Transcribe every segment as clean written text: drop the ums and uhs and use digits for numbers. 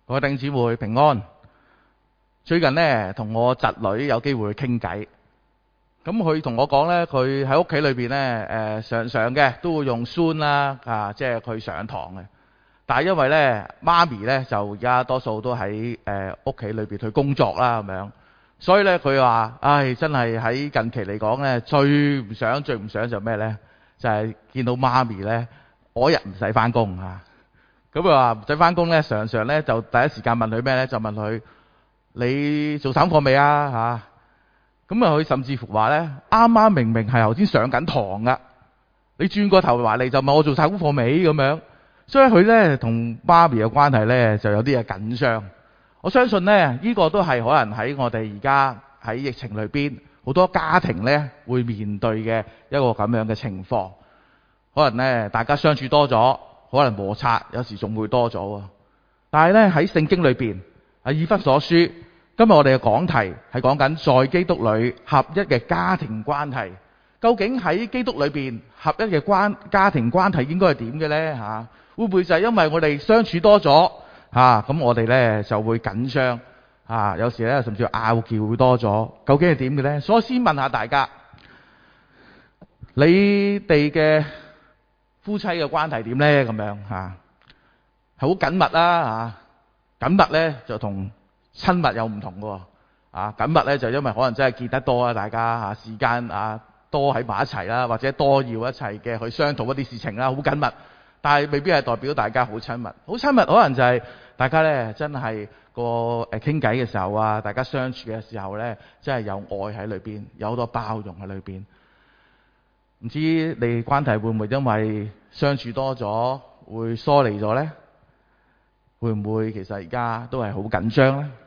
各位弟兄姊妹平安。最近呢，同我侄女有機會去傾偈，咁佢同我講呢，佢喺屋企裏邊呢，常嘅都會用 Zoom 啦，即係佢上堂嘅。但係因為呢，媽咪呢就而家多數都喺屋企裏邊去工作啦咁樣，所以呢，佢話：唉，真係喺近期嚟講呢，最唔想就咩呢？就係見到媽咪呢，嗰日唔使返工啊！咁佢話唔使返工咧，常咧就第一時間問佢咩咧？就問佢：你做散課未啊？咁啊，佢甚至乎話咧，啱啱明係頭先上緊堂噶，你轉個頭話嚟就問我做晒功課未咁樣。所以佢咧同媽咪嘅關係咧就有啲嘢緊張。我相信咧呢個都係可能喺我哋而家喺疫情裏邊好多家庭咧會面對嘅一個咁樣嘅情況。可能咧大家相處多咗。可能摩擦有時仲會多咗喎，但係咧喺聖經裏邊以弗所書，今日我哋嘅講題係講緊在基督裏合一嘅家庭關係。究竟喺基督裏邊合一嘅家庭關係應該係點嘅呢？會唔會就係因為我哋相處多咗咁我哋咧就會緊張有時咧甚至拗撬會多咗？究竟係點嘅呢？所以先問下大家，你哋嘅夫妻嘅關係點呢？咁樣係好緊密啦緊密呢就同親密有唔同嘅緊密呢就因為可能真係見得多啊，大家時間多喺埋一齊啦，或者多要一齊嘅去商討一啲事情啦，好緊密。但係未必係代表大家好親密。好親密可能就係大家呢真係個傾偈嘅時候大家相處嘅時候呢，真係有愛喺裏邊，有好多包容喺裏邊。唔知你關係會唔會因為相處多咗會疏離咗呢？會唔會其實而家都係好緊張呢？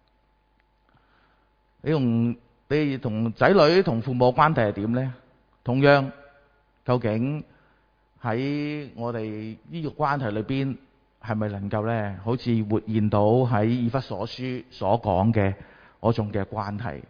你同仔女同父母關係係點呢？同樣，究竟喺我哋呢個關係裏邊係咪能夠呢？好似活現到喺以弗所書所講嘅嗰種嘅關係？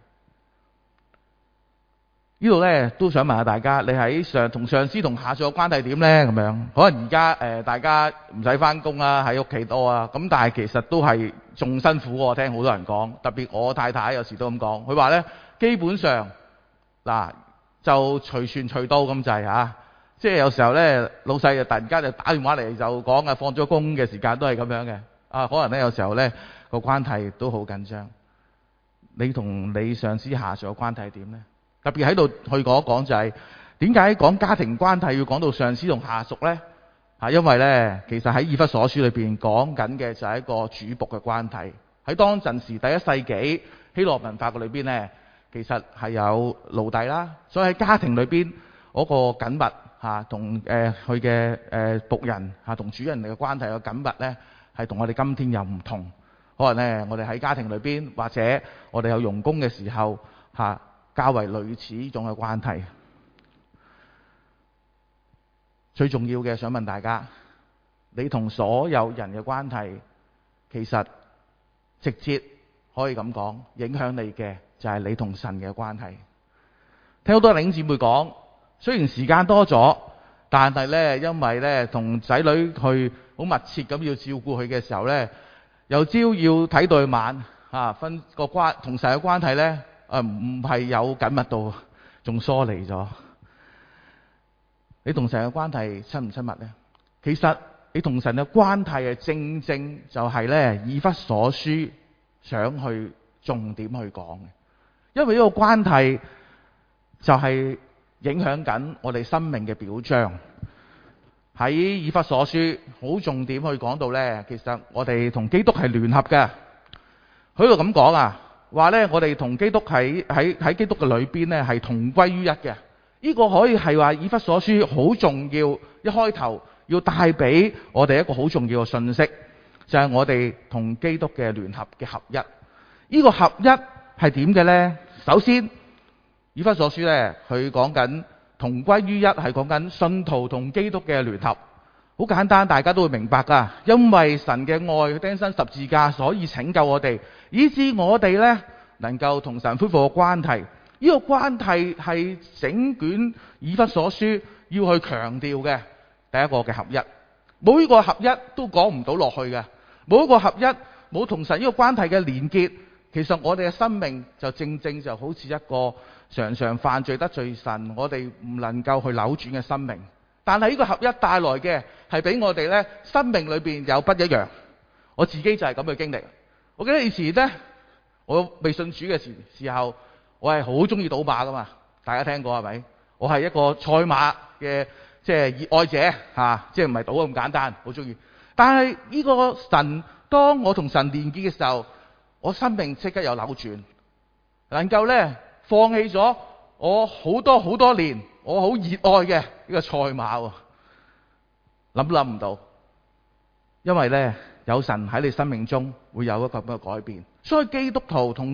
呢度咧都想問下大家，你喺同上司同下屬嘅關係點呢？咁樣可能而家大家唔使返工啦，喺屋企多啊，咁但係其實都係仲辛苦喎。我聽好多人講，特別我太太有時都咁講，佢話呢，基本上就隨傳隨到咁滯即係有時候呢，老細就突然間就打電話嚟就講放咗工嘅時間都係咁樣嘅可能呢，有時候呢個關係都好緊張。你同你上司下屬嘅關係點呢？特別喺度去講一講就係點解講家庭關係要講到上司同下屬呢？因為呢，其實喺以弗所書裏邊講緊嘅就係一個主僕嘅關係。喺當陣時第一世紀希羅文化嘅裏邊呢，其實係有奴隸啦，所以喺家庭裏邊嗰個緊密同佢嘅僕人同主人嘅關係嘅緊密呢，係同我哋今天又唔同。可能呢，我哋喺家庭裏邊或者我哋有傭工嘅時候較為類似呢種嘅關係。最重要嘅想問大家，你同所有人嘅關係其實直接可以咁講，影響你嘅就係你同神嘅關係。聽好多弟兄姊妹講，雖然時間多咗，但係呢，因為呢同仔女去好密切咁要照顧佢嘅時候呢，由朝要睇到晚分個同神嘅關係呢，唔係有緊密度，仲疏離咗。你同神嘅關係親唔親密呢？其實你同神嘅關係正就係呢以弗所書想去重點去講嘅，因為呢個關係就係影響緊我哋生命嘅表彰。喺以弗所書好重點去講到呢，其實我哋同基督係聯合嘅。佢度咁講話呢，我哋同基督喺基督嘅裏邊呢係同歸於一嘅。呢個可以係話以弗所書好重要，一開頭要帶俾我哋一個好重要嘅信息，就係我哋同基督嘅聯合嘅合一。呢個合一係點嘅呢？首先，以弗所書呢，佢講緊同歸於一，係講緊信徒同基督嘅聯合。好簡單，大家都會明白噶。因為神嘅愛釘身十字架，所以拯救我哋，以致我哋呢能夠同神恢復個關係。呢個關係係整卷以弗所書要去強調嘅第一個嘅合一。冇呢個合一都講唔到落去嘅。冇一個合一冇同神呢個關係嘅連結，其實我哋嘅生命就正正就好似一個常常犯罪得罪神，我哋唔能夠去扭轉嘅生命。但係呢個合一帶來嘅係俾我哋呢生命裏邊有不一樣。我自己就係咁嘅經歷。我記得以前呢，我未信主嘅時候，我係好中意賭馬噶嘛，大家聽過係咪？我係一個賽馬嘅即係熱愛者嚇，即係唔係賭咁簡單，好中意。但係呢個神，當我同神連結嘅時候，我生命即刻有扭轉，能夠呢放棄咗我好多年我好熱愛嘅呢個賽馬喎，諗唔到，因為呢有神喺你生命中會有一個咁嘅改變。所以基督徒同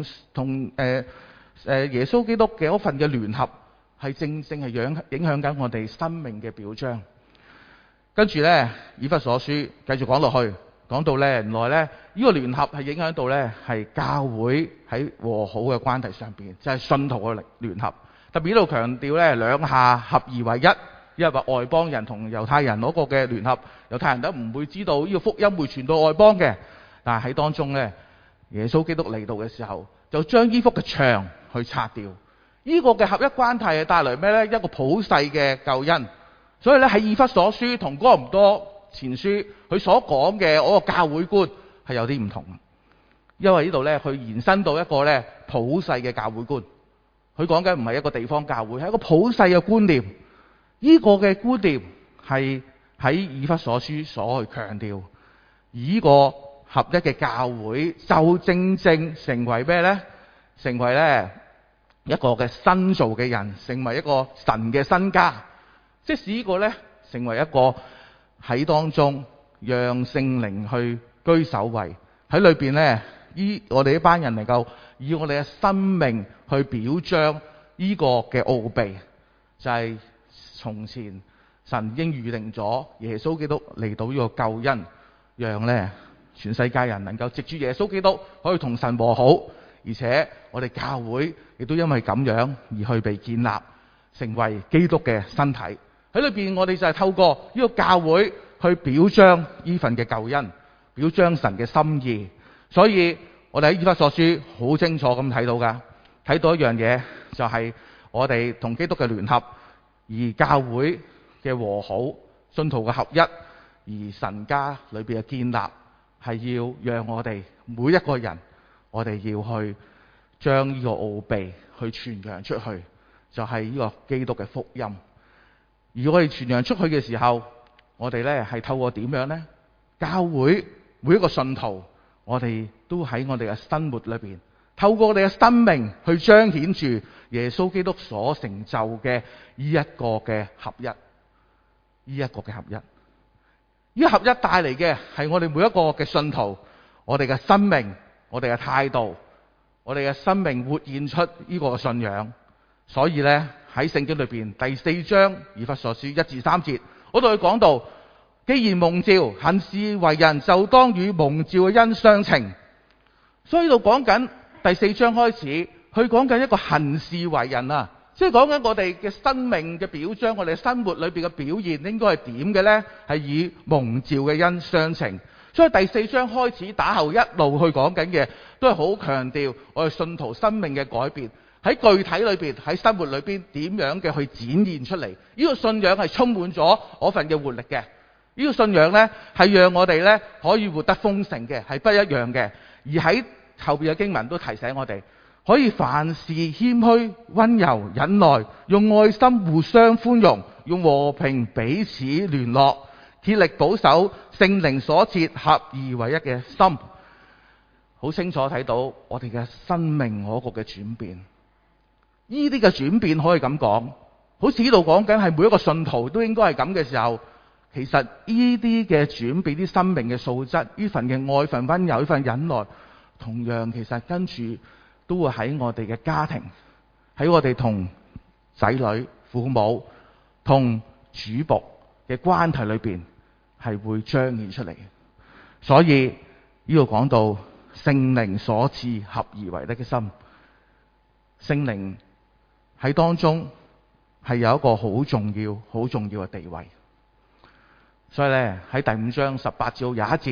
耶穌基督嘅嗰份嘅聯合係正正係影響緊我哋生命嘅表彰。跟住呢，以弗所書繼續講落去，講到呢原來呢呢個聯合係影響到呢係教會喺和好嘅關係上邊，就係信徒嘅聯合。特別呢度強調呢兩下合而為一，因為話外邦人同猶太人嗰個嘅聯合，猶太人都唔會知道呢個福音會傳到外邦嘅。但係喺當中呢，耶穌基督嚟到嘅時候，就將呢幅嘅牆去拆掉。呢個嘅合一關係係帶來咩呢？一個普世嘅救恩。所以咧喺以弗所書同哥林多前書佢所講嘅嗰個教會觀係有啲唔同，因為呢度咧佢延伸到一個咧普世嘅教會觀。佢講緊唔係一個地方教會，係一個普世嘅觀念。呢個嘅觀念係喺以弗所書所去強調，而呢個合一嘅教會就正正成為咩呢？成為咧一個嘅新造嘅人，成為一個神嘅新家。即使呢個呢成為一個喺當中讓聖靈去居首位喺裏邊呢，我哋呢班人能夠以我哋嘅生命去表彰呢個嘅奧秘，就係從前神已經預定咗耶穌基督嚟到呢個救恩，讓呢全世界人能夠藉住耶穌基督可以同神和好，而且我哋教會亦都因為咁樣而去被建立，成為基督嘅身體。喺裏邊，我哋就係透過呢個教會去表彰呢份嘅救恩，表彰神嘅心意。所以我哋喺以弗所書好清楚咁睇到噶，睇到一樣嘢就係我哋同基督嘅聯合，而教會嘅和好、信徒嘅合一，而神家裏邊嘅建立，係要讓我哋每一個人，我哋要去將呢個奧秘去傳揚出去，就係呢個基督嘅福音。而我哋傳揚出去嘅時候，我哋呢係透過點樣呢？教會每一個信徒，我哋都喺我哋嘅生活裏邊，透過我哋嘅生命去彰顯住耶穌基督所成就嘅呢一個嘅合一，呢一個嘅合一。呢個合一帶嚟嘅係我哋每一個嘅信徒，我哋嘅生命，我哋嘅態度，我哋嘅生命活現出呢個信仰。所以呢，喺聖經裏邊第4章以弗所書1至3節，嗰度佢講到，既然蒙召行事為人，就當與蒙召嘅恩相稱。所以呢度講緊第4章開始，佢講緊一個行事為人啊，即係講緊我哋嘅生命嘅表彰，我哋生活裏邊嘅表現應該係點嘅呢？係以蒙召嘅恩相稱。所以第4章開始打後一路去講緊嘅，都係好強調我哋信徒生命嘅改變。喺具體裏邊，喺生活裏邊點樣嘅去展現出嚟？呢個信仰係充滿咗我份嘅活力嘅。呢個信仰呢，係讓我哋呢可以活得豐盛嘅，係不一樣嘅。而喺後邊嘅經文都提醒我哋，可以凡事謙虛、溫柔、忍耐，用愛心互相寬容，用和平彼此聯絡，竭力保守聖靈所設合而為一嘅心。好清楚睇到我哋嘅生命嗰個嘅轉變。呢啲嘅轉變可以咁講，好似呢度講緊係每一個信徒都應該係咁嘅時候，其實呢啲嘅轉變，啲生命嘅素質，呢份嘅愛、份溫柔、呢份忍耐，同樣其實跟住都會喺我哋嘅家庭，喺我哋同仔女、父母、同主僕嘅關係裏邊係會彰顯出嚟。所以呢度講到聖靈所賜合而為一嘅心，聖靈喺當中係有一個好重要嘅地位。所以咧喺第5章18至21節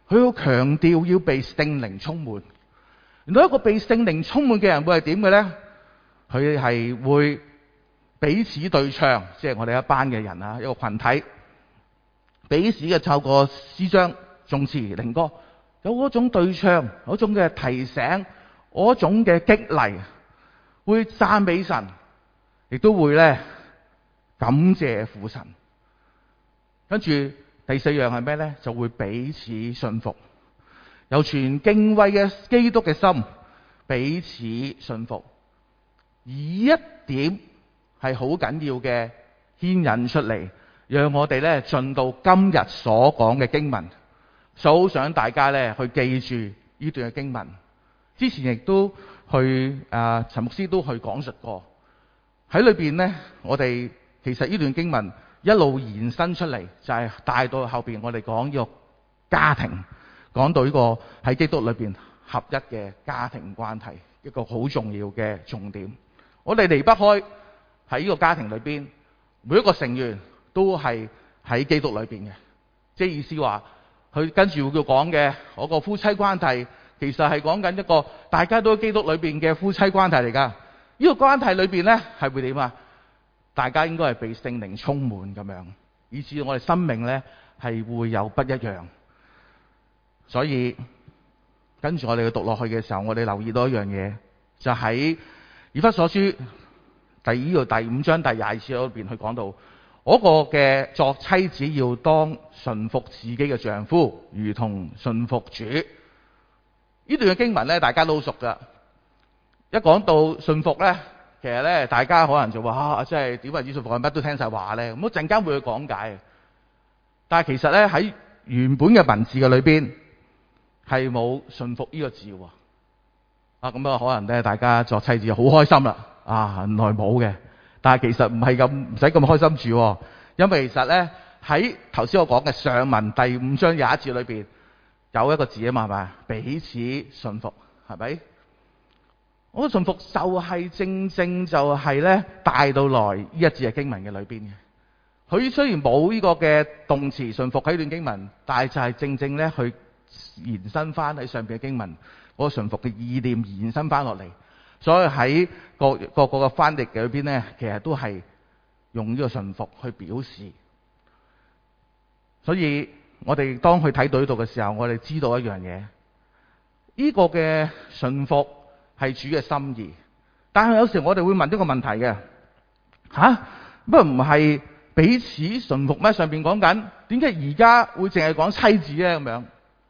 佢好強調要被聖靈充滿。原來一個被聖靈充滿嘅人會係點嘅呢？佢係會彼此對唱，即係我哋一班嘅人啊，一個群體彼此嘅透過詩章、頌詞、靈歌，有嗰種對唱，嗰種嘅提醒，嗰種嘅激勵，會讚美神，亦都會咧感謝父神。跟住第四樣係咩呢？就會彼此信服，有全敬畏嘅基督嘅心，彼此信服。而一點係好緊要嘅牽引出嚟，讓我哋咧進到今日所講嘅經文。好想大家咧去記住呢段嘅經文。之前亦都去陳牧師都去講述過，喺裏邊呢，我哋其實呢段經文一路延伸出嚟，就係帶到後邊我哋講呢個家庭，講到呢個喺基督裏邊合一嘅家庭關係，一個好重要嘅重點。我哋離不開喺呢個家庭裏邊，每一個成員都係喺基督裏邊嘅，即係意思話佢跟住會講嘅嗰個夫妻關係，其實係講緊一個大家都喺基督裏邊嘅夫妻關係嚟噶。呢個關係裏邊呢係會點啊？大家應該係被聖靈充滿咁樣，以致我哋生命呢係會有不一樣。所以跟住我哋去讀落去嘅時候，我哋留意到一樣嘢，就喺以弗所書第5章第20節裏邊去講到嗰個嘅作妻子要當順服自己嘅丈夫，如同順服主。呢段嘅經文呢，大家都好熟噶。一講到順服呢，其實呢，大家可能就話即係點為之順服，乜都聽晒話呢。咁我陣間會去講解。但係其實呢，喺原本嘅文字嘅裏邊係冇順服呢個字喎。咁啊，可能咧大家作妻子好開心啦。原來冇嘅。但係其實唔係咁，唔使咁開心住。因為其實呢，喺頭先我講嘅上文第5章21節裏邊有一個字啊嘛，係咪？彼此順服，係咪？我個順服就係正正就係咧帶到來呢一節嘅經文嘅裏邊嘅。佢雖然冇呢個嘅動詞順服喺段經文，但係就係正正咧去延伸翻喺上邊嘅經文嗰個順服嘅意念延伸翻落嚟。所以喺各個嘅翻譯嘅裏邊咧，其實都係用呢個順服去表示。所以我哋當佢睇到呢度嘅時候，我哋知道一樣嘢，呢個嘅順服係主嘅心意。但係有時我哋會問一個問題嘅，乜唔係彼此順服咩？上邊講緊，點解而家會淨係講妻子咧？咁樣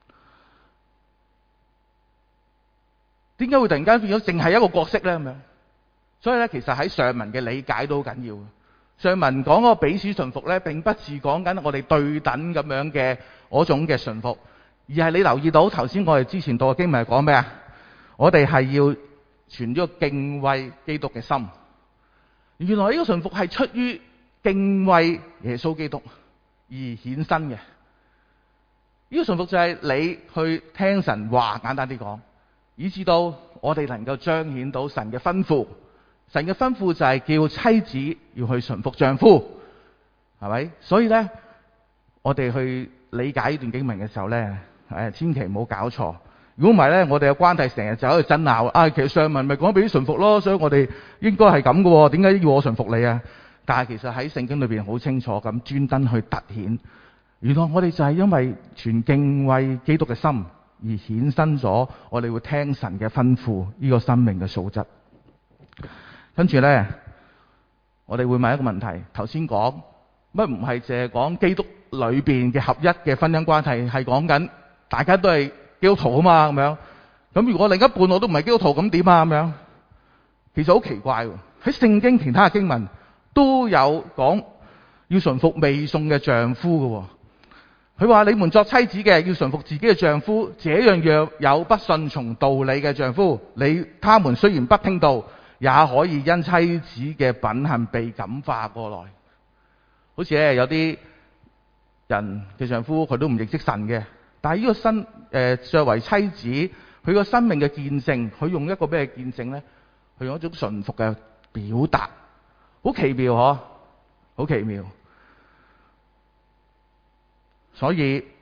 點解會突然間變咗淨係一個角色咧？咁樣，所以咧，其實喺上文嘅理解都好緊要。上文講嗰個彼此順服咧，並不是講緊我哋對等咁樣嘅嗰種嘅順服，而係你留意到頭先我哋之前讀嘅經文係講咩啊？我哋係要存咗個敬畏基督嘅心。原來呢個順服係出於敬畏耶穌基督而衍生嘅。呢個順服就係你去聽神話，簡單啲講，以至到我哋能夠彰顯到神嘅吩咐。神嘅吩咐就係叫妻子要去順服丈夫，係咪？所以呢，我哋去理解呢段經文嘅時候呢，千祈唔好搞錯。如果唔係呢，我哋嘅關係成日就喺度爭拗。其實上文咪講俾啲順服咯，所以我哋應該係咁嘅。點解要我順服你啊？但係其實喺聖經裏邊好清楚咁專登去凸顯，原來我哋就係因為全敬畏基督嘅心而衍生咗，我哋會聽神嘅吩咐，呢個生命嘅素質。跟住呢，我哋會問一個問題：頭先講乜唔係淨係講基督裏邊嘅合一嘅婚姻關係，係講緊大家都係基督徒啊嘛？咁樣咁如果另一半我都唔係基督徒，咁點啊？咁樣其實好奇怪喎。喺聖經其他嘅經文都有講要順服未信嘅丈夫嘅。佢話你們作妻子嘅要順服自己嘅丈夫，這樣若有不順從道理嘅丈夫，他們雖然不聽道，也可以因妻子嘅品行被感化過來。好似咧有啲人嘅丈夫佢都唔認識神嘅，但係呢個作為妻子，佢個生命嘅見證，佢用一個咩見證呢？佢用一種順服嘅表達，好奇妙嗬，好奇妙。所以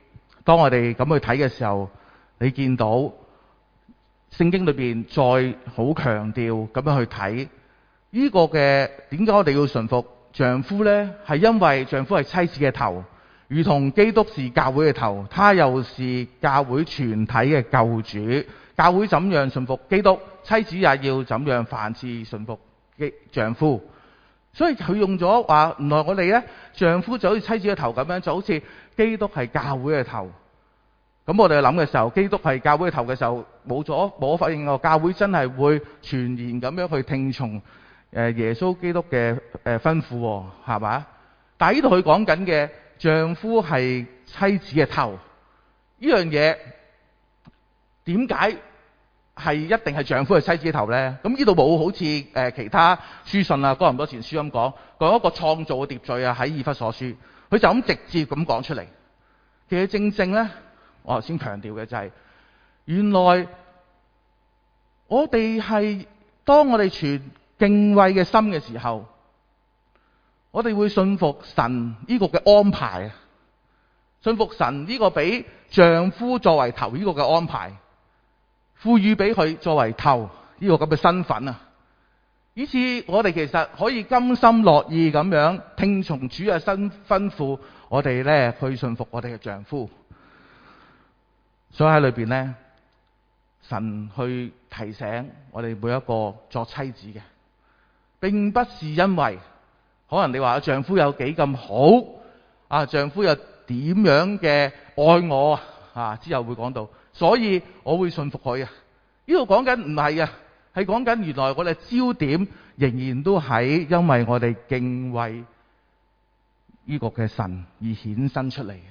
當我哋咁去睇嘅時候，你見到聖經裏邊再好強調咁樣去睇呢個嘅點解我哋要順服丈夫呢？係因為丈夫係妻子嘅頭，如同基督是教會嘅頭，他又是教會全體嘅救主。教會怎樣順服基督，妻子也要怎樣凡事順服丈夫。所以佢用咗話，原來我哋呢，丈夫就好似妻子嘅頭咁樣，就好似基督係教會嘅頭。咁我哋諗嘅時候，基督係教會嘅頭嘅時候，冇可否認個教會真係會全然咁樣去聽從耶穌基督嘅吩咐，係嘛？但係呢度佢講緊嘅丈夫係妻子嘅頭呢樣嘢，點解係一定係丈夫係妻子嘅頭呢？咁呢度冇好似其他書信啊，哥林多前書咁講一個創造嘅秩序啊，喺以弗所書佢就咁直接咁講出嚟。其實正正呢，我頭先強調嘅就係，原來我哋係當我哋存敬畏嘅心嘅時候，我哋會信服神呢個嘅安排，信服神呢個俾丈夫作為頭呢個嘅安排，賦予俾佢作為頭呢個咁嘅身份啊，以致我哋其實可以甘心樂意咁樣聽從主嘅吩咐，我哋呢去信服我哋嘅丈夫。所以喺裏邊呢，神去提醒我哋每一個作妻子嘅，並不是因為可能你話丈夫有幾咁好啊，丈夫有點樣嘅愛我啊，之後會講到，所以我會信服佢啊。呢度講緊唔係啊，係講緊原來我哋焦點仍然都喺因為我哋敬畏呢個嘅神而衍生出嚟嘅。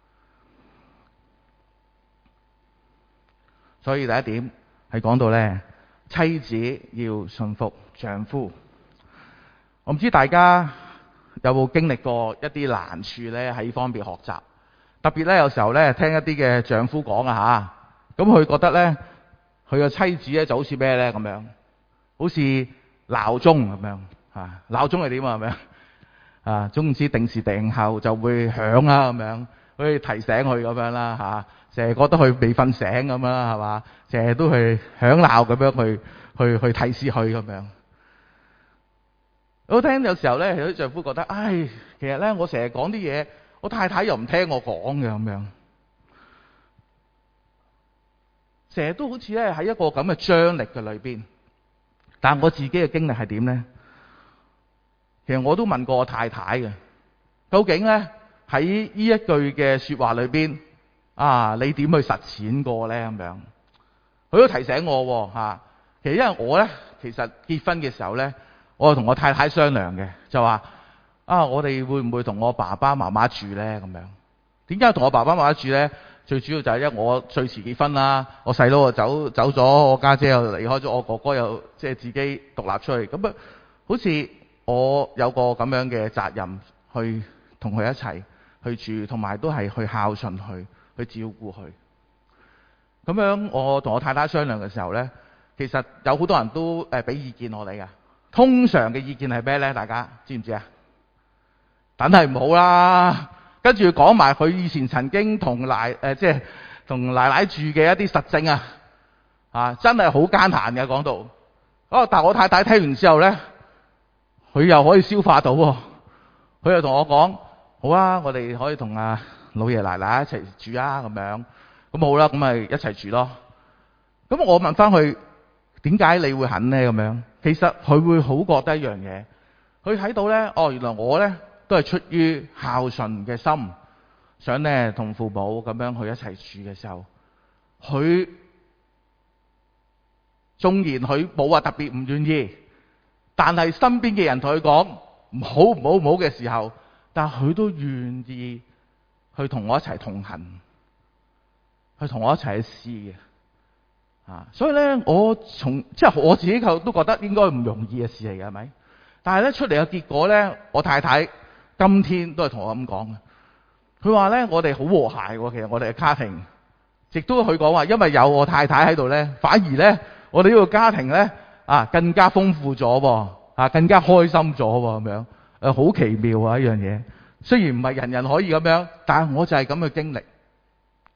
所以第一點係講到呢，妻子要順服丈夫。我唔知大家有冇經歷過一啲難處呢？喺呢方面學習，特別呢，有時候呢，聽一啲嘅丈夫講啊吓，咁佢覺得呢，佢個妻子呢就好似咩呢？咁樣，好似鬧鐘咁樣啊，鬧鐘係點啊？係咪啊？總之定時定候就會響啦，咁樣可以提醒佢咁樣啦吓。成日覺得佢未瞓醒咁啦，係嘛？成日都去響鬧咁樣去提示佢咁樣。我聽有時候咧，有啲丈夫覺得，唉，其實咧我成日講啲嘢，我太太又唔聽我講嘅咁樣，成日都好似咧喺一個咁嘅張力嘅裏邊。但我自己嘅經歷係點咧？其實我都問過我太太嘅，究竟咧喺呢一句嘅說話裏邊。啊！你點去實踐過呢？咁樣，佢都提醒我吓。其實因為我呢，其實結婚嘅時候呢，我同我太太商量嘅，就話啊，我哋會唔會同我爸爸媽媽住呢？咁樣，點解同我爸爸媽媽住呢？最主要就係因為我最遲結婚啦，我細佬就走咗，我家姐又離開咗，我哥哥又即係自己獨立出去，咁啊，好似我有個咁樣嘅責任去同佢一齊去住，同埋都係去孝順佢。去照顧佢，咁樣我同我太太商量嘅時候呢，其實有好多人都俾意見我哋㗎。通常嘅意見係咩呢？大家知唔知啊？梗係唔好啦。跟住講埋佢以前曾經同即係同奶奶住嘅一啲實證啊，真係好艱難嘅講到。但我太太聽完之後呢，佢又可以消化到喎。佢又同我講：好啊，我哋可以同老爺奶奶一齊住啊，咁樣咁好啦，咁咪一齊住咯。咁我問翻佢，點解你會肯呢？咁樣其實佢會好覺得一樣嘢，佢睇到呢，原來我呢都係出於孝順嘅心，想呢同父母咁樣去一齊住嘅時候，佢縱然佢冇話特別唔願意，但係身邊嘅人同佢講唔好唔好唔好嘅時候，但佢都願意去同我一齊同行，去同我一齊去試嘅。所以咧，即係我自己都覺得應該唔容易嘅事嚟嘅，係咪？但係咧出嚟嘅結果咧，我太太今天都係同我咁講嘅。佢話咧，我哋好和諧喎，其實我哋嘅家庭，亦都佢講話，因為有我太太喺度咧，反而咧我哋呢個家庭咧更加豐富咗喎，更加開心咗喎，咁樣好奇妙啊！呢樣嘢雖然唔係人人可以咁樣，但係我就係咁嘅經歷。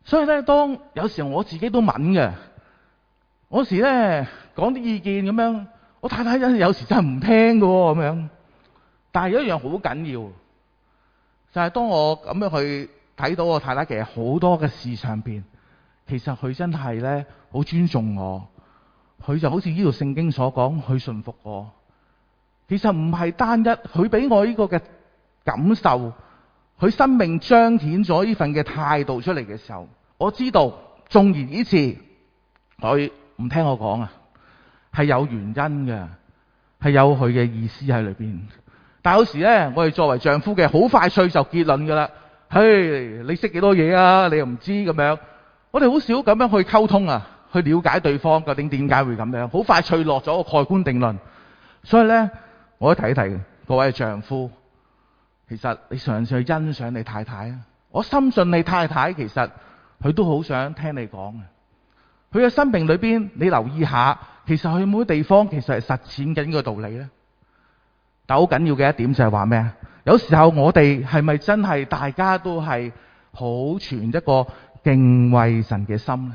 所以咧，當有時候我自己都敏嘅，我時咧講啲意見咁樣，我太太有時真係唔聽㗎喎咁樣。但係有一樣好緊要，就係當我咁樣去睇到我太太其實好多嘅事上邊，其實佢真係咧好尊重我，佢就好似呢度聖經所講，佢順服我。其實唔係單一，佢俾我呢個嘅感受，佢生命彰顯咗呢份嘅態度出嚟嘅時候，我知道縱然呢次佢唔聽我講啊，係有原因嘅，係有佢嘅意思喺裏邊。但有時咧，我哋作為丈夫嘅，好快脆就結論噶啦。嘿，你識幾多嘢啊？你又唔知咁樣。我哋好少咁樣去溝通啊，去了解對方究竟點解會咁樣，好快脆落咗個蓋棺定論。所以咧，我都提一提各位丈夫，其實你嘗試去欣賞你太太啊。我深信你太太其實佢都好想聽你講嘅。佢嘅生命裏邊，你留意下，其實佢有冇啲地方其實係實踐緊呢個道理咧？但好緊要嘅一點就係話咩啊？有時候我哋係咪真係大家都係好存一個敬畏神嘅心呢？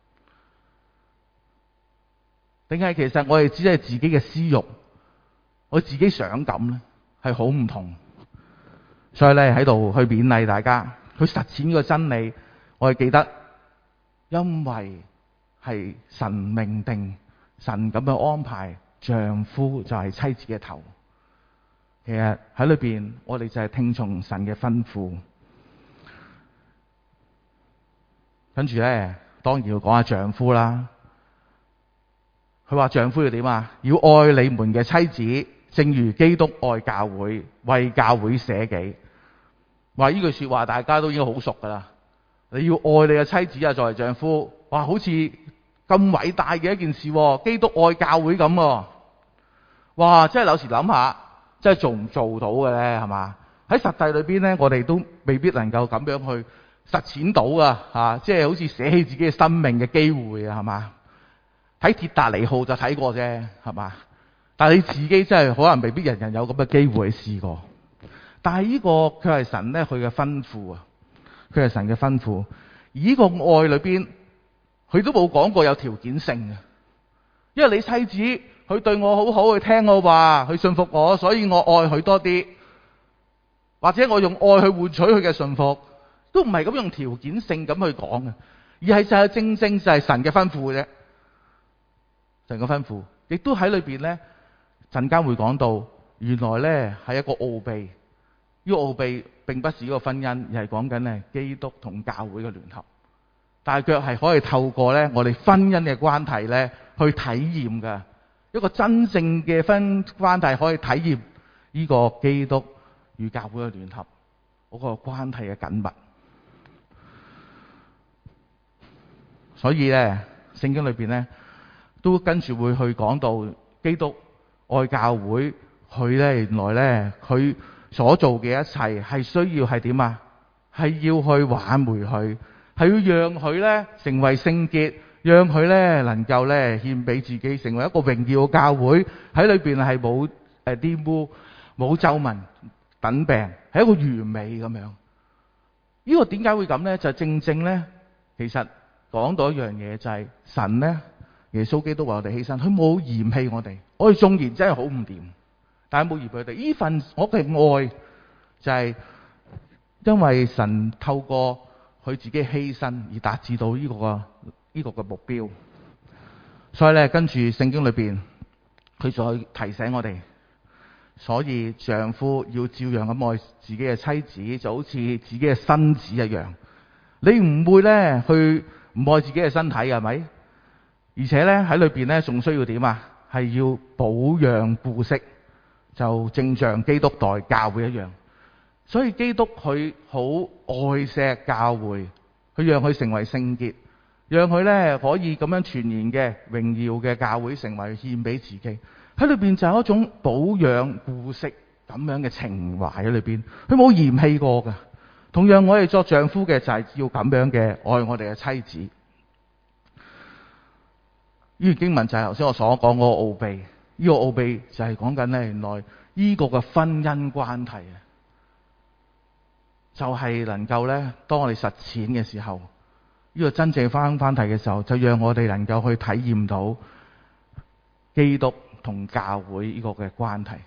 定係其實我哋只係自己嘅私欲，我自己想咁呢？係好唔同。所以咧喺度去勉勵大家去實踐呢個真理。我哋記得，因為係神命定，神咁樣安排，丈夫就係妻子嘅頭。其實喺裏邊，我哋就係聽從神嘅吩咐。跟住咧，當然要講下丈夫啦。佢話丈夫要點啊？要愛你們嘅妻子，正如基督愛教會，為教會捨己。話呢句說話，大家都應該好熟噶啦。你要愛你嘅妻子啊，作為丈夫，哇，好似咁偉大嘅一件事，基督愛教會咁。哇，真係有時諗下。即係做唔做到嘅咧，係嘛？喺實際裏邊咧，我哋都未必能夠咁樣去實踐到啊！即係好似捨棄自己嘅生命嘅機會啊，係嘛？喺鐵達尼號就睇過啫，係嘛？但係你自己真係可能未必人人有咁嘅機會去試過。但係呢個佢係神咧，佢嘅吩咐啊，佢係神嘅吩咐。而呢個愛裏邊，佢都冇講過有條件性嘅，因為你妻子。佢對我好好，佢聽我話，佢信服我，所以我愛佢多啲。或者我用愛去換取佢嘅信服，都唔係咁用條件性咁去講嘅，而係就係正正就係神嘅吩咐嘅啫。神嘅吩咐，亦都喺裏邊咧，陣間會講到，原來咧係一個奧秘。呢個奧秘並不是呢個婚姻，而係講緊咧基督同教會嘅聯合。但係卻係可以透過咧我哋婚姻嘅關係咧去體驗嘅。一個真正嘅婚關係可以體驗呢個基督與教會嘅聯合，嗰個關係嘅緊密。所以咧，聖經裏邊咧都跟住會去講到基督愛教會，佢咧原來咧佢所做嘅一切係需要係點啊？係要去挽回佢，係要讓佢咧成為聖潔。讓佢咧能夠咧獻俾自己，成為一個榮耀嘅教會，喺裏邊係冇玷污、冇皺紋、等病，係一個完美咁樣。呢個點解會咁咧？就正正咧，其實講到一樣嘢就係神咧，耶穌基督為我哋犧牲，佢冇嫌棄我哋。我哋縱然真係好唔掂，但係冇嫌棄佢哋。呢份我嘅愛就係因為神透過佢自己犧牲而達至到呢個嘅目標。所以咧，跟住聖經裏邊佢再提醒我哋，所以丈夫要照樣咁愛自己嘅妻子，就好似自己嘅身子一樣。你唔會咧去唔愛自己嘅身體，係咪？而且咧喺裏邊咧仲需要點啊？係要保養顧惜，就正像基督待教會一樣。所以基督佢好愛錫教會，佢讓佢成為聖潔，讓佢咧可以咁樣全然嘅榮耀嘅教會成為獻俾自己。喺裏邊就有一種保養顧惜咁樣嘅情懷喺裏邊，佢冇嫌棄過噶。同樣我哋作丈夫嘅就係要咁樣嘅愛我哋嘅妻子。呢段經文就係頭先我所講嗰個奧秘，呢個奧秘就係講緊咧原來呢個嘅婚姻關係啊，就係能夠咧當我哋實踐嘅時候， 呢個真正翻題嘅時候，就讓我哋能夠去體驗到基督同教會呢個嘅關係。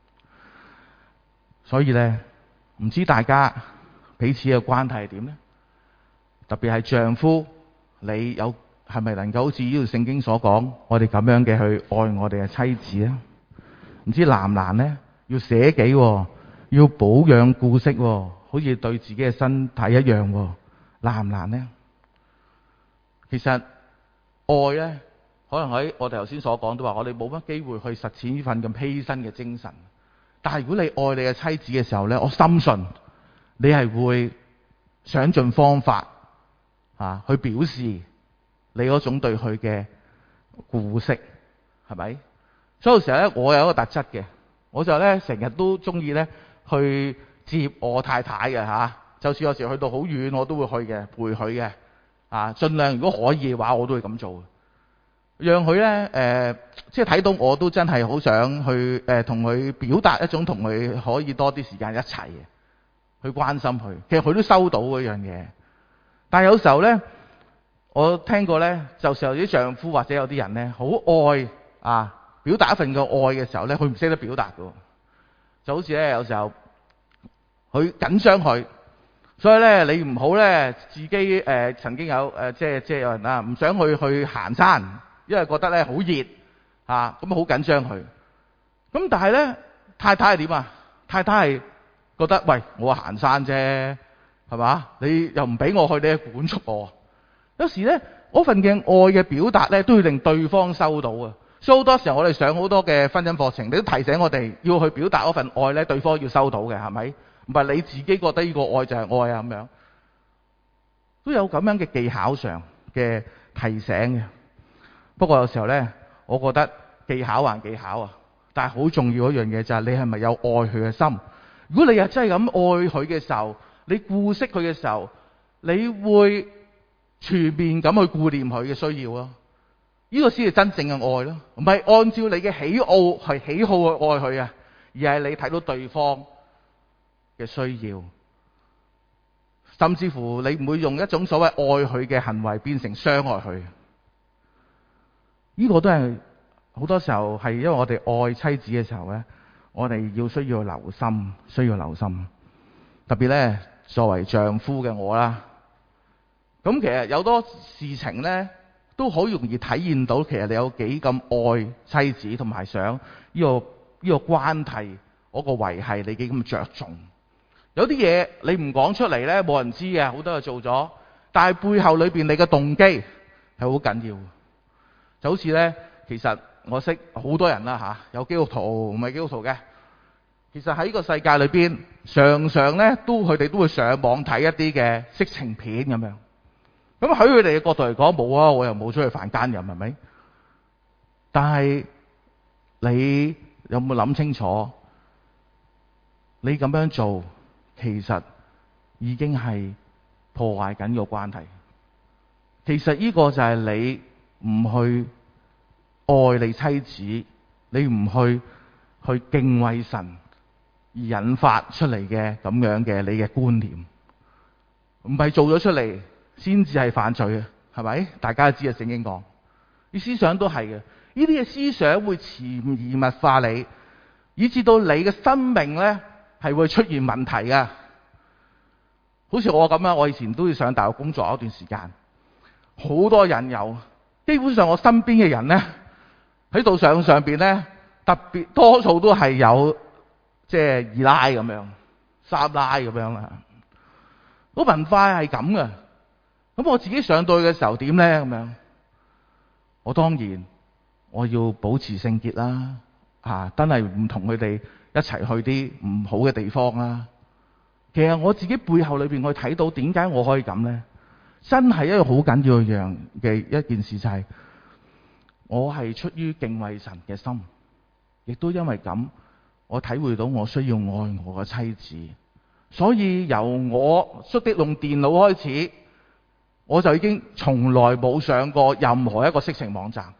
所以呢，唔知大家彼此嘅關係係點呢？特別係丈夫，你係咪能夠好似呢條聖經所講，我哋咁樣嘅去愛我哋嘅妻子呢？唔知難唔難呢？要捨己，要保養顧惜，好似對自己嘅身體一樣，難唔難呢？其實愛呢，可能喺我哋頭先所講都話，我哋冇乜機會去實踐呢份咁犧牲嘅精神。但係如果你愛你嘅妻子嘅時候呢，我深信你係會想盡方法去表示你嗰種對佢嘅顧惜，係咪？所以有時候呢，我有一個特質嘅，我就呢成日都中意呢去接我太太嘅就算有時去到好遠，我都會去嘅，陪佢嘅盡量如果可以嘅話，我都會咁做，讓佢呢即係睇到我都真係好想去同佢表達一種同佢可以多啲時間一齊嘅，去關心佢。其實佢都收到嗰樣嘢，但係有時候呢，我聽過呢，就時候啲丈夫或者有啲人呢，好愛表達一份嘅愛嘅時候呢，佢唔識得表達嘅，就好似呢，有時候佢緊張佢，所以呢，你唔好呢，自己曾經有即係有人唔想去行山，因為覺得呢好熱咁好緊張佢。咁但係呢，太太係點啊？太太係覺得喂，我行山啫，係嘛？你又唔俾我去，你管束我。有時呢，嗰份嘅愛嘅表達呢，都要令對方收到啊。所以好多時候我哋上好多嘅婚姻課程，你都提醒我哋要去表達嗰份愛呢，對方要收到嘅，係咪？唔係你自己覺得呢個愛就係愛咁樣，都有咁樣嘅技巧上嘅提醒嘅。不過有時候呢，我覺得技巧還技巧但係好重要一樣嘢就係你係咪有愛佢嘅心？如果你係真係咁愛佢嘅時候，你顧惜佢嘅時候，你會全面咁去顧念佢嘅需要咯。呢個先係真正嘅愛咯，唔係按照你嘅喜好去愛佢啊，而係你睇到對方嘅需要，甚至乎你唔會用一種所謂愛佢嘅行為變成傷害佢。呢個都係好多時候係因為我哋愛妻子嘅時候呢，我哋需要留心，特別呢，作為丈夫嘅我啦，咁其實有多事情呢，都好容易體現到其實你有幾咁愛妻子，同埋想呢個關係嗰個維繫你幾咁着重。有啲嘢你唔講出嚟呢，冇人知嘅，好多嘢做咗，但係背後裏邊你嘅動機係好緊要。就好似呢，其實我識好多人啦有基督徒唔係基督徒嘅，其實喺呢個世界裏邊常常呢，佢哋都會上網睇一啲嘅色情片咁樣。咁喺佢哋嘅角度嚟講，冇啊，我又冇出去犯奸淫，係咪？但係你有冇諗清楚？你咁樣做，其實已經係破壞緊個關係。其實呢個就係你唔去愛你妻子，你唔去敬畏神而引發出嚟嘅咁樣嘅你嘅觀念，唔係做咗出嚟先至係犯罪啊，係咪？大家都知啊，聖經講，啲思想都係嘅。呢啲嘅思想會潛移默化你，以至到你嘅生命呢係會出現問題噶。好似我咁樣，我以前都要上大學工作一段時間，好多引誘。基本上我身邊嘅人呢，喺度上邊呢，特別多數都係有即係二奶咁樣、三奶咁樣啦。個文化係咁嘅。咁我自己上到去嘅時候點呢？咁樣，我當然我要保持聖潔啦，真係唔同佢哋一齊去啲唔好嘅地方啦。其實我自己背後裏邊我睇到點解我可以咁呢？真係一個好緊要嘅一件事，就係我係出於敬畏神嘅心，亦都因為咁，我體會到我需要愛我嘅妻子，所以由我識得用電腦開始，我就已經從來冇上過任何一個色情網站，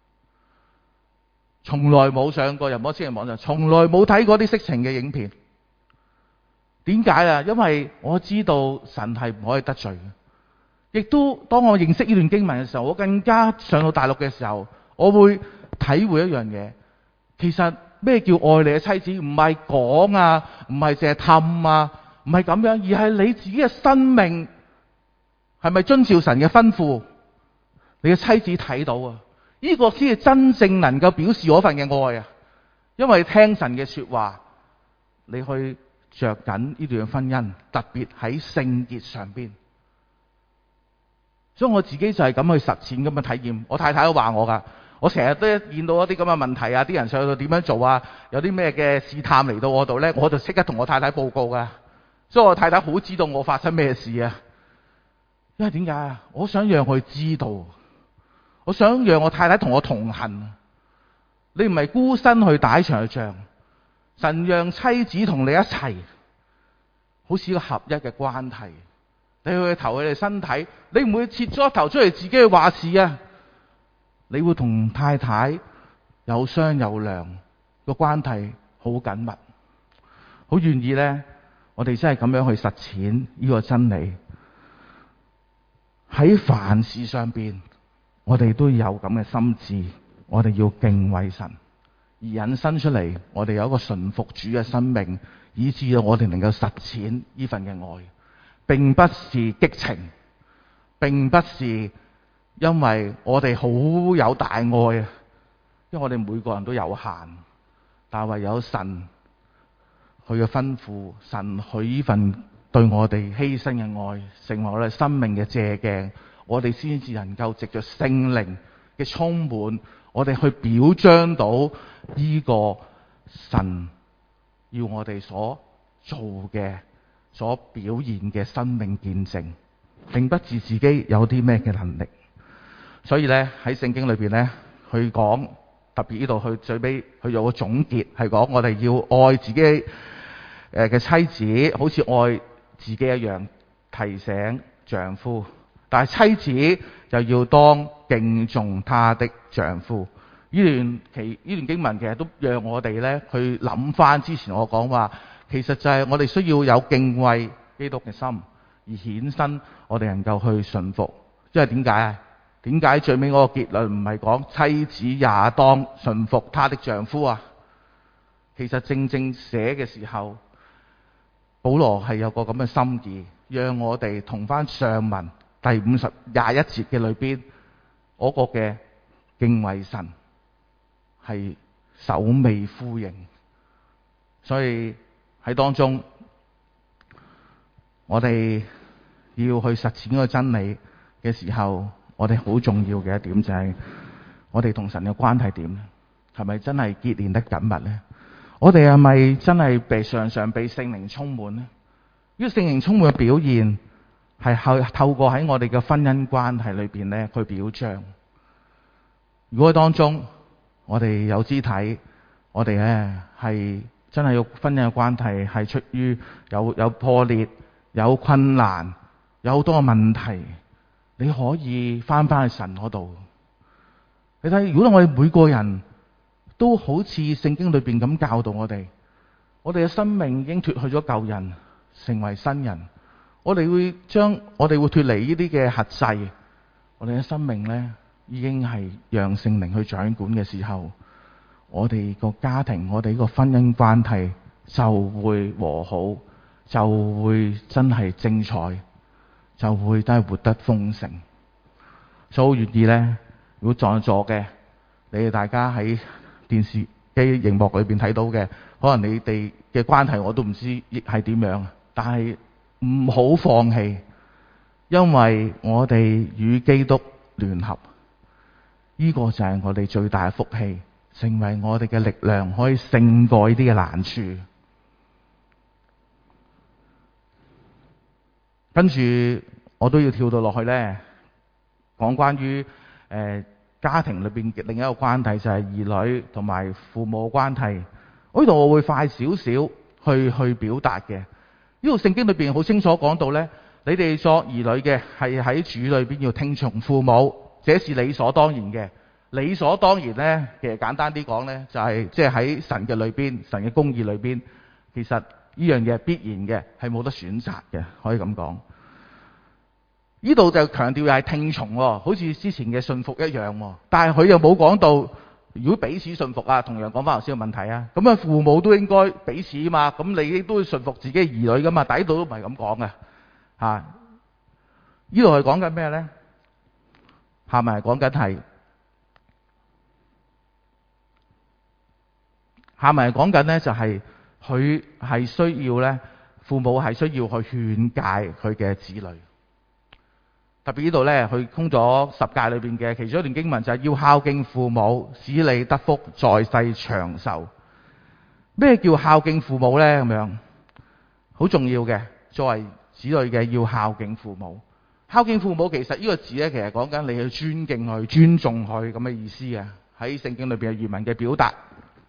從來冇上過任何色情網站，從來冇睇過啲色情嘅影片。點解啊？因為我知道神係唔可以得罪嘅。 亦都當我認識呢段經文嘅時候，我更加上到大陸嘅時候，我會體會一樣嘢。其實咩叫愛你嘅妻子？唔係講啊，唔係淨係氹啊，唔係咁樣，而係你自己嘅生命係咪遵照神嘅吩咐？你嘅妻子睇到啊，呢個先係真正能夠表示我份嘅愛啊！因為聽神嘅說話，你去着緊呢段婚姻，特別喺聖潔上邊。所以我自己就係咁去實踐咁嘅體驗。我太太都話我噶，我成日都見到一啲咁嘅問題啊，啲人上去點樣做啊，有啲咩嘅試探嚟到我度呢，我就即刻同我太太報告噶。所以我太太好知道我發生咩事啊。因為點解啊？我想讓佢知道，我想讓我太太同我同行。你唔係孤身去打場仗，神讓妻子同你一齊，好似個合一嘅關係。你去投佢哋身體，你唔會切咗頭出嚟自己去話事啊！你會同太太有商有量，個關係好緊密，好願意呢，我哋真係咁樣去實踐呢個真理。喺凡事上邊，我哋都有咁嘅心志，我哋要敬畏神，而引申出嚟，我哋有一個順服主嘅生命，以致到我哋能夠實踐呢份嘅愛。並不是激情，並不是因為我哋好有大愛啊，因為我哋每個人都有限，但唯有神佢嘅吩咐，神佢呢份對我哋犧牲嘅愛，成為我哋生命嘅借鏡，我哋先至能夠藉着聖靈嘅充滿，我哋去表彰到呢個神要我哋所做嘅，所表現嘅生命見證，並不是自己有啲咩嘅能力。所以咧喺聖經裏邊咧，佢講特別呢度佢最尾佢有個總結，係講我哋要愛自己嘅妻子，好似愛自己一樣，提醒丈夫。但係妻子就要當敬重她的丈夫。呢段經文其實都讓我哋咧去諗翻之前我講話。其實就係我哋需要有敬畏基督嘅心，而衍生我哋能夠去順服。因為點解啊？點解最尾嗰個結論唔係講妻子也當順服她的丈夫啊？其實正正寫嘅時候，保羅係有個咁嘅心意，讓我哋同翻上文第21節嘅裏邊嗰個嘅敬畏神係首尾呼應。所以喺當中，我哋要去實踐嗰個真理嘅時候，我哋好重要嘅一點就係我哋同神嘅關係點咧？係咪真係結連得緊密呢？我哋係咪真係常常被聖靈充滿呢？呢個聖靈充滿嘅表現係透過喺我哋嘅婚姻關係裏邊咧去表彰。如果當中我哋有肢體，我哋咧係真係有婚姻嘅關係係出於有破裂、有困難、有好多嘅問題，你可以翻去神嗰度。你睇，如果我哋每個人都好似聖經裏邊咁教導我哋嘅生命已經脫去咗舊人，成為新人，我哋會脫離呢啲嘅轄制，我哋嘅生命呢已經係讓聖靈去掌管嘅時候，我哋個家庭，我哋個婚姻關係就會和好，就會真係精彩，就會真係活得豐盛。所以好願意呢，如果在座嘅你哋大家喺電視機熒幕裏邊睇到嘅，可能你哋嘅關係我都唔知係點樣，但係唔好放棄，因為我哋與基督聯合，呢個就係我哋最大嘅福氣，成為我哋嘅力量，可以勝過呢啲嘅難處。跟住我都要跳到落去呢，講關於家庭裏邊另一個關係，就係兒女同埋父母嘅關係。呢度我會快少少去表達嘅。呢度聖經裏邊好清楚講到呢，你哋作兒女嘅係喺主裏邊要聽從父母，這是理所當然嘅。理所當然呢，其實簡單啲講呢，就係即係喺神嘅裏邊，神嘅公義裏邊，其實呢樣嘢係必然嘅，係冇得選擇嘅，可以咁講。 呢度就強調係聽從喎，好似之前嘅信服一樣喎。但係佢又冇講到，如果彼此信服啊，同樣講翻頭先嘅問題啊，咁啊父母都應該彼此嘛，咁你都要信服自己嘅兒女噶嘛，但係呢度都唔係咁講嘅嚇。呢度係講緊咩咧？係咪講緊係？係咪講緊咧？就係佢係需要咧，父母係需要去勸誡佢嘅子女。特別呢度咧，佢空咗十誡裏邊嘅其中一段經文就係要孝敬父母，使你得福，在世長壽。咩叫孝敬父母咧？咁樣好重要嘅，作為子女嘅要孝敬父母。孝敬父母其實呢個字咧，其實講緊你去尊敬佢、尊重佢咁嘅意思啊。喺聖經裏邊嘅原文嘅表達，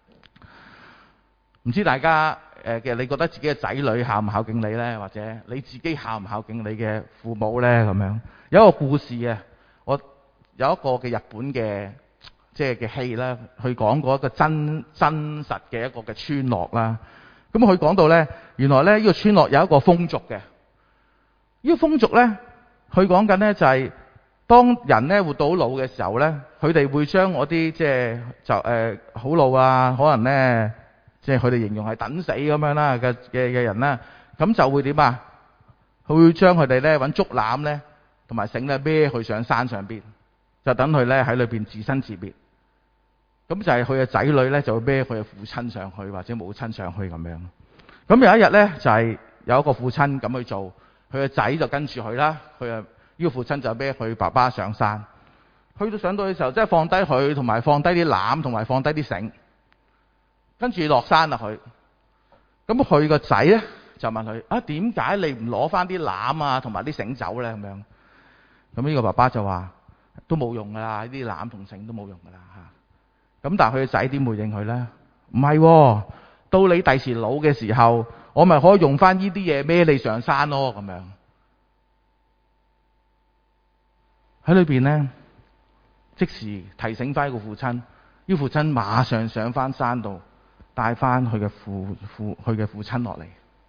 唔知大家嘅你覺得自己嘅仔女孝唔孝敬你咧，或者你自己孝唔孝敬你嘅父母咧？咁樣有一個故事啊，我有一個嘅日本嘅即係嘅戲啦，去講過一個真實嘅一個嘅村落啦。咁佢講到咧，原來咧呢個村落有一個風俗嘅，呢個風俗咧。佢講緊咧就係當人咧活到老嘅時候咧，佢哋會將嗰啲即係好老啊，可能咧即係佢哋形容係等死咁樣啦嘅人啦，咁就會點啊？佢會將佢哋咧揾竹籃咧同埋繩咧孭去上山上邊，就等佢咧喺裏邊自生自滅。咁就係佢嘅仔女咧就會孭佢嘅父親上去或者母親上去咁樣。咁有一日咧就係有一個父親咁去做。佢個仔就跟住佢啦，佢啊呢個父親就孭佢爸爸上山，去到上到嘅時候，即係放低佢，同埋放低啲籃，同埋放低啲繩，跟住落山啦佢。咁佢個仔咧就問佢：啊，點解你唔攞翻啲籃啊同埋啲繩走咧？咁樣。咁呢個爸爸就話：都冇用噶啦，呢啲籃同繩都冇用噶啦嚇。咁但係佢個仔點回應佢咧？唔係喎，到你第時老嘅時候，我咪可以用翻呢啲嘢孭你上山咯，咁樣。喺裏邊咧，即時提醒翻個父親，呢父親馬上上翻山度，帶翻佢嘅父親落嚟。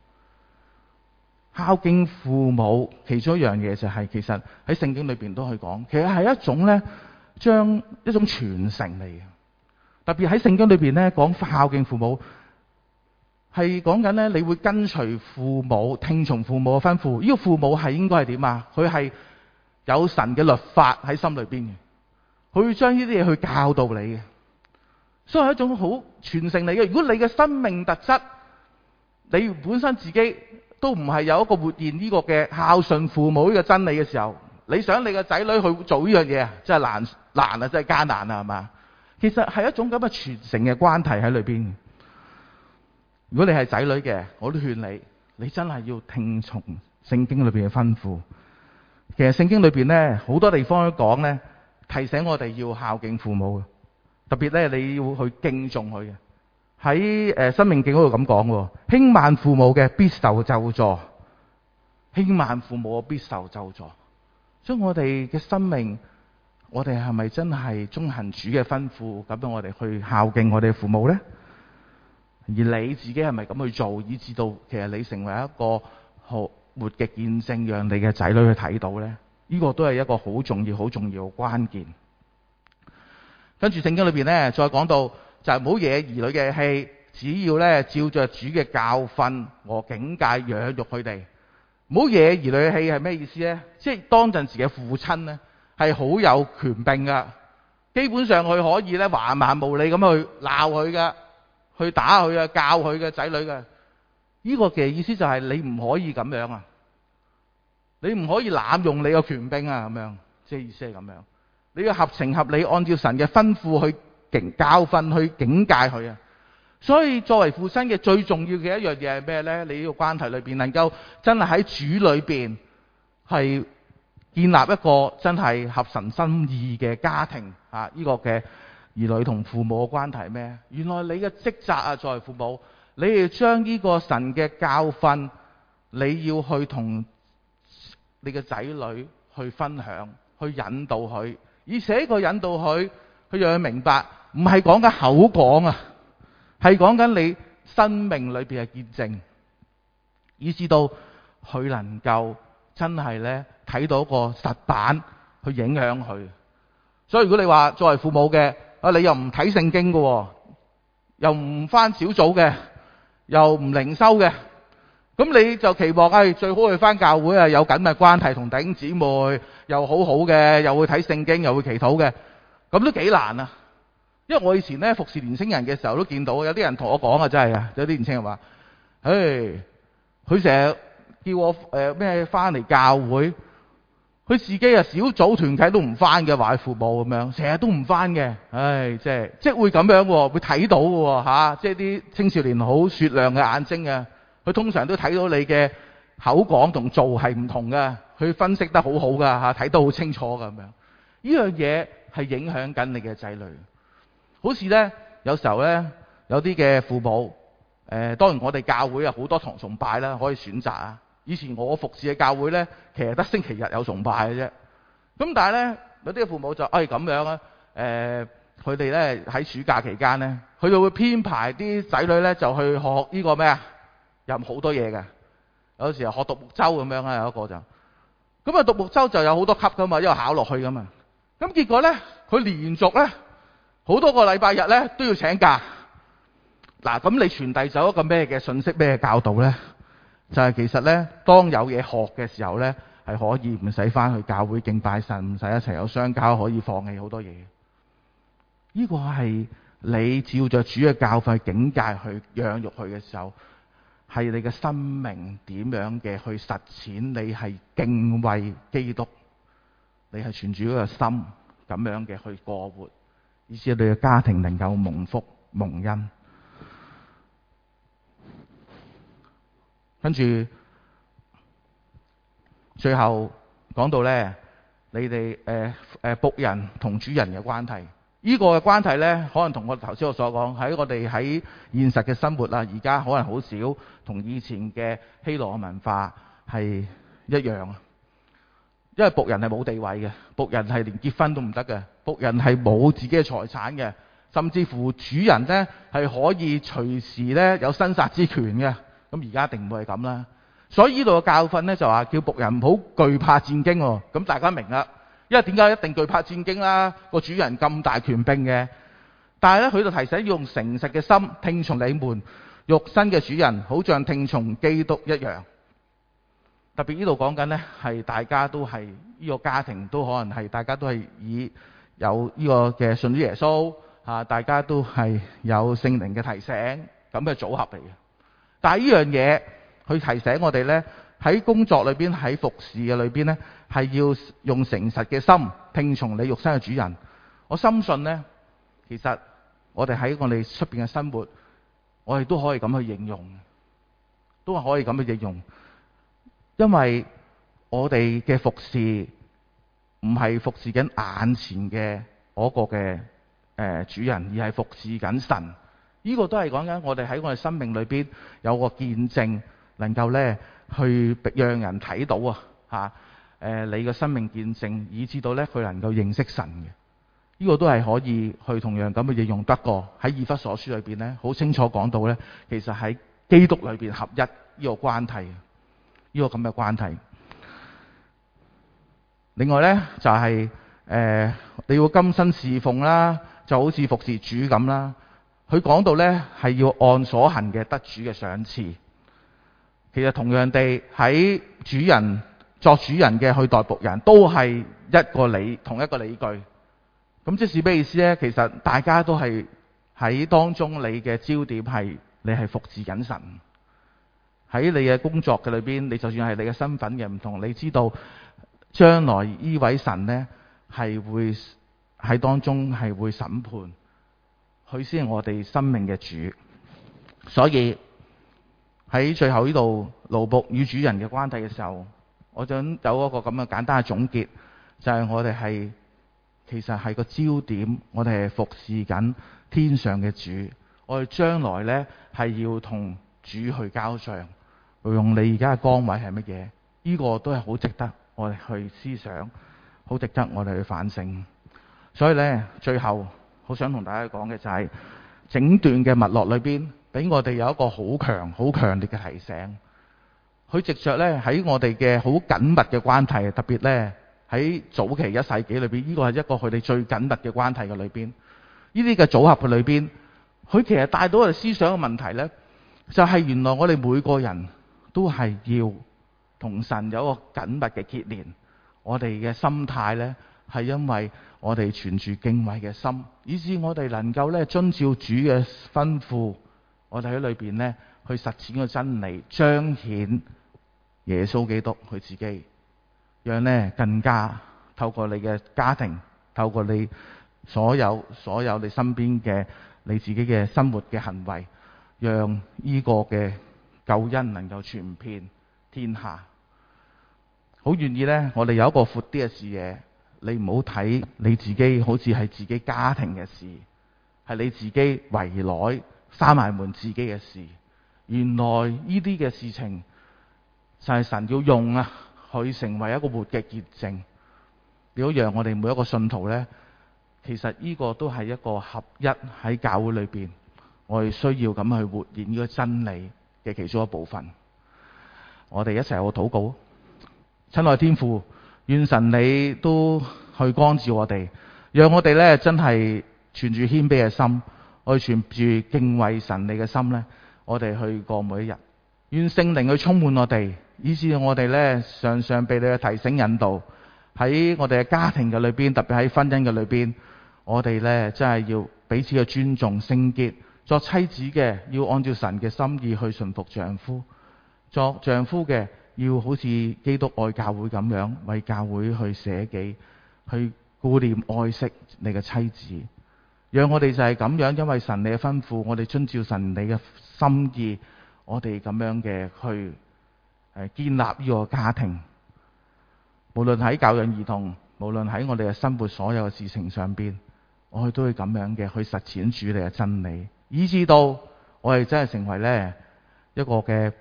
孝敬父母其中一樣嘢就係，其實喺聖經裏邊都可以講，其實係一種咧，將一種傳承嚟嘅。特別喺聖經裏邊咧講孝敬父母。係講緊咧，你會跟隨父母，聽從父母嘅吩咐。呢個父母係應該係點啊？佢係有神嘅律法喺心裏邊嘅，佢會將呢啲嘢去教導你嘅，所以係一種好傳承嚟嘅。如果你嘅生命特質，你本身自己都唔係有一個活現呢個嘅孝順父母呢個真理嘅時候，你想你嘅仔女去做呢樣嘢啊，真係難啊，真係艱難啊，係嘛？其實係一種咁嘅傳承嘅關係喺裏邊。如果你係仔女嘅，我都勸你，你真係要聽從聖經裏邊嘅吩咐。其實聖經裏邊咧好多地方都講咧，提醒我哋要孝敬父母，特別咧你要去敬重佢嘅。喺申命記嗰度咁講喎，輕慢父母嘅必受咒詛，輕慢父母必受咒詛。所以我哋嘅生命，我哋係咪真係遵行主嘅吩咐，咁樣我哋去孝敬我哋嘅父母咧？而你自己係咪咁去做，以至到其實你成為一個活嘅見證，讓你嘅仔女去睇到呢？呢個都係一個好重要、好重要嘅關鍵。跟住聖經裏邊呢，再講到就係唔好惹兒女嘅氣，只要呢照着主嘅教訓和警戒養育佢哋。唔好惹兒女嘅氣係咩意思呢？即係當陣時嘅父親呢，係好有權柄噶，基本上佢可以呢橫蠻無理咁去鬧佢噶。去打佢啊，教佢嘅仔女嘅，呢個嘅意思就係你唔可以咁樣啊，你唔可以濫用你嘅權柄啊，咁樣，即係意思係咁樣，你要合情合理，按照神嘅吩咐去教訓，去警戒佢啊。所以作為父親嘅最重要嘅一樣嘢係咩呢？你呢個關係裏邊能夠真係喺主裏邊係建立一個真係合神心意嘅家庭啊！呢個嘅兒女同父母嘅關係係咩？原來你嘅職責啊，作為父母，你要將呢個神嘅教訓，你要去同你嘅仔女去分享，去引導佢，而且個引導佢，去讓佢明白，唔係講緊口講啊，係講緊你生命裏邊嘅見證，以至到佢能夠真係呢睇到一個實板去影響佢。所以如果你話作為父母嘅，你又唔睇聖經嘅，又唔返小組嘅，又唔靈修嘅，咁你就期望最好去返教會啊，有緊密關係同弟兄姊妹，又好好嘅，又會睇聖經，又會祈禱嘅，咁都幾難啊！因為我以前咧服侍年青人嘅時候都見到，有啲人同我講啊，真係啊，有啲年青人話，佢成日叫我咩返嚟教會，佢自己啊小組團契都唔返嘅，話佢父母咁樣，成日都唔返嘅，即係會咁樣喎，會睇到嘅喎嚇，即係啲青少年好雪亮嘅眼睛啊，佢通常都睇到你嘅口講同做係唔同嘅，佢分析得好好㗎嚇，睇得好清楚咁樣，呢樣嘢係影響緊你嘅仔女。好似呢，有時候呢，有啲嘅父母，當然我哋教會有好多堂崇拜啦，可以選擇啊。以前我服侍嘅教會呢，其實得星期日有崇拜嘅啫。咁但係呢，有啲父母就咁樣啊，佢哋呢喺暑假期間呢，佢就會編排啲仔女呢，就去學呢個咩啊，有好多嘢嘅。有時候學獨木舟咁樣啊，有一個就咁啊，獨木舟就有好多級噶嘛，因為考落去噶嘛。咁結果呢，佢連續呢，好多個禮拜日咧都要請假。嗱，咁你傳遞咗一個咩嘅信息，咩嘅教導呢？就係其實呢，當有嘢學嘅時候呢，係可以唔使返去教會敬拜神，唔使一齊有相交，可以放棄好多嘢。呢個係你照着主嘅教訓境界去養育佢嘅時候，係你嘅生命點樣嘅去實踐？你係敬畏基督，你係存住嗰個心咁樣嘅去過活。以至你嘅家庭能夠蒙福蒙恩。跟住最後講到呢，你哋僕人同主人嘅關係，呢個嘅關係呢，可能同我頭先我所講喺我哋喺現實嘅生活啊，而家可能好少同以前嘅希羅嘅文化係一樣啊。因為僕人係冇地位嘅，僕人係連結婚都唔得嘅，僕人係冇自己嘅財產嘅，甚至乎主人呢係可以隨時呢有生殺之權嘅。咁而家一定唔會係咁啦。所以呢度嘅教訓呢，就話叫僕人唔好懼怕戰兢喎。咁大家明啦，因為點解一定懼怕戰兢啦？個主人咁大權柄嘅，但係呢，佢就提醒要用誠實嘅心聽從你們肉身嘅主人，好像聽從基督一樣。特別呢度講緊呢，係大家都係呢個家庭都可能係大家都係以有呢個嘅信主耶穌大家都係有聖靈嘅提醒咁嘅組合嚟嘅。但係呢樣嘢去提醒我哋呢，喺工作裏邊喺服侍嘅裏邊呢，係要用誠實嘅心聽從你肉身嘅主人。我深信呢，其實我哋喺我哋出邊嘅生活，我哋都可以咁去應用，都係可以咁去應用。因為我哋嘅服侍唔係服侍緊眼前嘅嗰個嘅主人，而係服侍緊神。呢個都係講緊我哋喺我哋生命裏邊有個見證，能夠呢去讓人睇到你嘅生命見證，以至到呢佢能夠認識神嘅。呢個都係可以去同樣咁嘅應用得過。喺以弗所書裏邊呢，好清楚講到呢，其實喺基督裏邊合一呢個關係。呢個咁嘅關係。另外呢，就係你要甘心侍奉啦，就好似服侍主咁啦。佢講到呢，係要按所行嘅得主嘅賞賜。其實同樣地喺主人作主人嘅去待僕人，都係同一個理據。咁即是咩意思呢？其實大家都係喺當中，你嘅焦點係你係服侍緊神。喺你嘅工作嘅裏邊，你就算係你嘅身份嘅唔同，你知道將來呢位神呢係會喺當中係會審判，佢先係我哋生命嘅主。所以喺最後呢度奴僕與主人嘅關係嘅時候，我想有一個咁嘅簡單嘅總結，就係我哋其實係個焦點，我哋係服侍緊天上嘅主，我哋將來呢係要同主去交賬。用你而家嘅崗位係乜嘢？呢個都係好值得我哋去思想，好值得我哋去反省。所以呢，最後好想同大家講嘅就係整段嘅脈絡裏邊，俾我哋有一個好強烈嘅提醒。 佢藉着咧喺我哋嘅好緊密嘅關係，特別咧喺早期1世紀裏邊，呢個係一個佢哋最緊密嘅關係嘅裏邊。呢啲嘅組合嘅裏邊，佢其實帶到我哋思想嘅問題咧，就係原來我哋每個人都係要同神有一個緊密嘅結連。我哋嘅心態咧係因為我哋存住敬畏嘅心，以致我哋能夠咧遵照主嘅吩咐，我哋喺裏邊咧去實踐個真理，彰顯耶穌基督佢自己，讓咧更加透過你嘅家庭，透過你所有你身邊嘅你自己嘅生活嘅行為，讓呢個嘅救恩能夠傳遍天下。好願意呢，我哋有一個闊啲嘅視野，你唔好睇你自己好似係自己家庭嘅事，係你自己圍內閂埋門自己嘅事。原來呢啲嘅事情就係神要用啊，去成為一個活嘅見證，亦都讓我哋每一個信徒呢，其實呢個都係一個合一喺教會裏邊，我哋需要咁去活現呢個真理嘅其中一部分。我哋一齊有個禱告。親愛天父，願神你都去光照我哋，讓我哋呢真係存住謙卑嘅心，我哋存住敬畏神你嘅心呢，我哋去過每一日。願聖靈去充滿我哋，以致我哋呢常常被你嘅提醒引導，喺我哋嘅家庭嘅裏邊，特別喺婚姻嘅裏邊，我哋呢真係要彼此嘅尊重聖潔。作妻子嘅要按照神嘅心意去順服丈夫，作丈夫嘅要好似基督愛教會咁樣，為教會去捨己，去顧念愛惜你嘅妻子。讓我哋就係咁樣，因為神你嘅吩咐，我哋遵照神你嘅心意，我哋咁樣嘅去建立呢個家庭。無論喺教養兒童，無論喺我哋嘅生活所有嘅事情上邊，我哋都會咁樣嘅去實踐主你嘅真理，以致到我哋真係成為呢一個嘅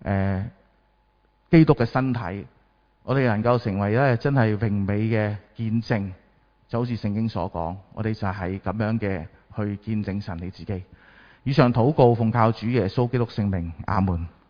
基督嘅身體，我哋能夠成為咧真係榮美嘅見證，就好似聖經所講，我哋就係咁樣嘅去見證神你自己。以上禱告奉靠主耶穌基督聖名，阿門。